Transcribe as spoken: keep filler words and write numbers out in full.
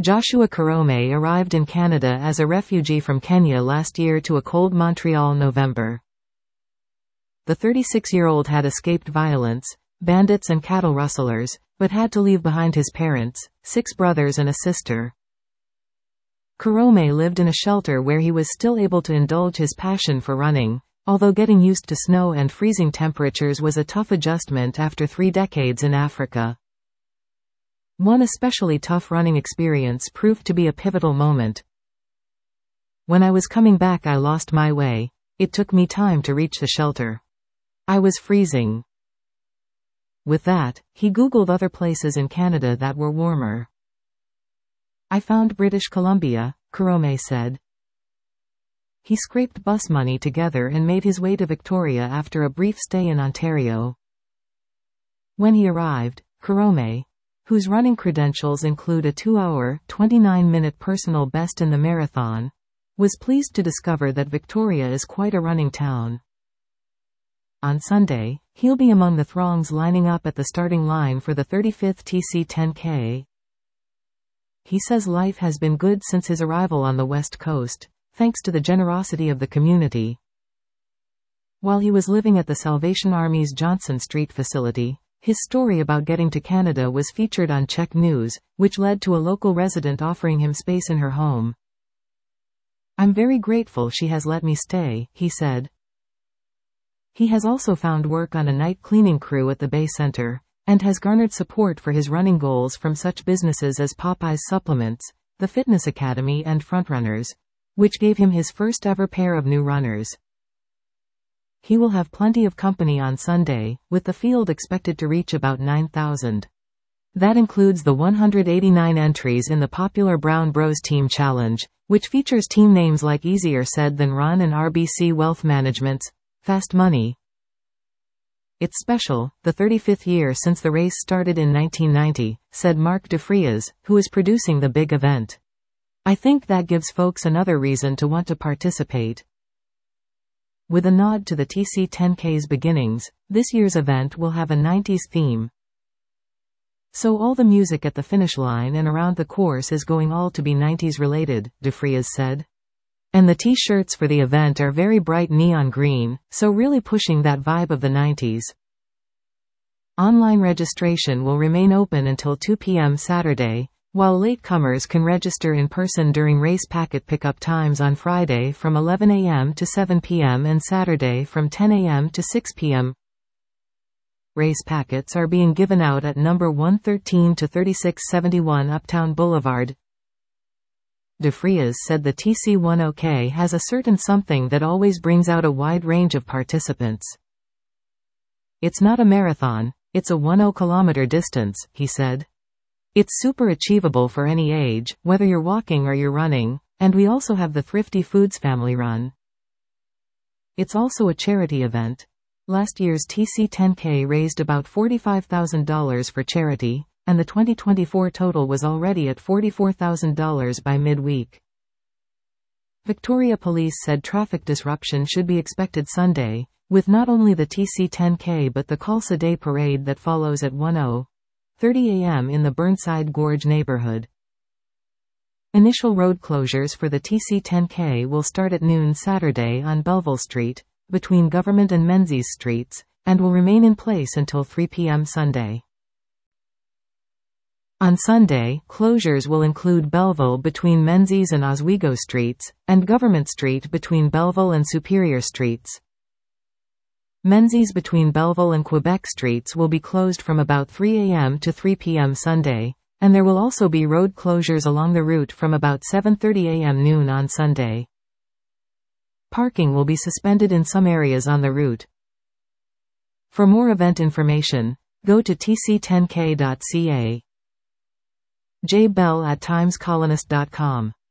Joshua Karome arrived in Canada as a refugee from Kenya last year to a cold Montreal November. The thirty-six-year-old had escaped violence, bandits and cattle rustlers, but had to leave behind his parents, six brothers and a sister. Karome lived in a shelter where he was still able to indulge his passion for running, although getting used to snow and freezing temperatures was a tough adjustment after three decades in Africa. One especially tough running experience proved to be a pivotal moment. When I was coming back, I lost my way. It took me time to reach the shelter. I was freezing. With that, he Googled other places in Canada that were warmer. I found British Columbia, Karome said. He scraped bus money together and made his way to Victoria after a brief stay in Ontario. When he arrived, Karome, whose running credentials include a two-hour, twenty-nine minute personal best in the marathon, was pleased to discover that Victoria is quite a running town. On Sunday, he'll be among the throngs lining up at the starting line for the thirty-fifth T C ten K. He says life has been good since his arrival on the West Coast, thanks to the generosity of the community. While he was living at the Salvation Army's Johnson Street facility, his story about getting to Canada was featured on Czech News, which led to a local resident offering him space in her home. "I'm very grateful she has let me stay," he said. He has also found work on a night cleaning crew at the Bay Center, and has garnered support for his running goals from such businesses as Popeyes Supplements, the Fitness Academy and Frontrunners, which gave him his first ever pair of new runners. He will have plenty of company on Sunday, with the field expected to reach about nine thousand. That includes the one hundred eighty-nine entries in the popular Brown Bros Team Challenge, which features team names like Easier Said Than Run and R B C Wealth Management's Fast Money. "It's special, the thirty-fifth year since the race started in nineteen ninety, said Mark DeFrias, who is producing the big event. "I think that gives folks another reason to want to participate." With a nod to the T C ten K's beginnings, this year's event will have a nineties theme. "So all the music at the finish line and around the course is going all to be nineties related," DeFrias said. "And the t-shirts for the event are very bright neon green, so really pushing that vibe of the nineties. Online registration will remain open until two p m Saturday, while latecomers can register in person during race packet pickup times on Friday from eleven a m to seven p m and Saturday from ten a m to six p m Race packets are being given out at number one thirteen to thirty-six seventy-one Uptown Boulevard. DeFrias said the T C ten K has a certain something that always brings out a wide range of participants. "It's not a marathon, it's a ten kilometer distance," he said. "It's super achievable for any age, whether you're walking or you're running, and we also have the Thrifty Foods Family Run. It's also a charity event." Last year's T C ten K raised about forty-five thousand dollars for charity, and the twenty twenty-four total was already at forty-four thousand dollars by midweek. Victoria Police said traffic disruption should be expected Sunday, with not only the T C ten K but the Khalsa Day parade that follows at ten thirty a m in the Burnside Gorge neighborhood. Initial road closures for the T C ten K will start at noon Saturday on Belleville Street, between Government and Menzies Streets, and will remain in place until three p m Sunday. On Sunday, closures will include Belleville between Menzies and Oswego Streets, and Government Street between Belleville and Superior Streets. Menzies between Belleville and Quebec Streets will be closed from about three a m to three p m Sunday, and there will also be road closures along the route from about seven thirty a m noon on Sunday. Parking will be suspended in some areas on the route. For more event information, go to T C ten K dot C A. J Bell at times colonist dot com